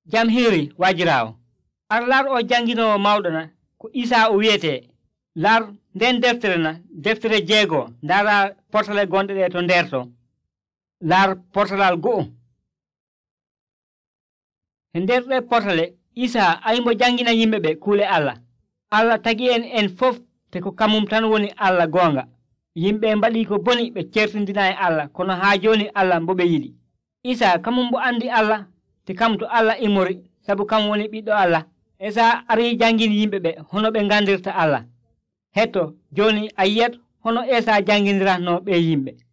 Jam hiiri wajiraawo. Ar lar o janginowo mawɗo na ko Isa o wiyete. Lar nden deftere na deftere jeego ndara portale gonɗe ɗe to nder to. Lar portalal go'o. E nder ɗe portale Isa aymo jangina yimɓe ɓe kuule Allah. Allah tagi en fof te ko kamum tan woni Allah goonga. Yimɓe mbaɗi ko boni ɓe certindina e Allah kono haa joni Allah mbo ɓe yiɗi. Isa kamum mbo andi Allah te kam to Allah imori sabu kam woni ɓiɗɗo Allah. Isa ari jangini yimɓe ɓe hono ɓe gandirta Allah. Hetto joni a yiyat hono Isa jangindiratno ɓe yimɓe.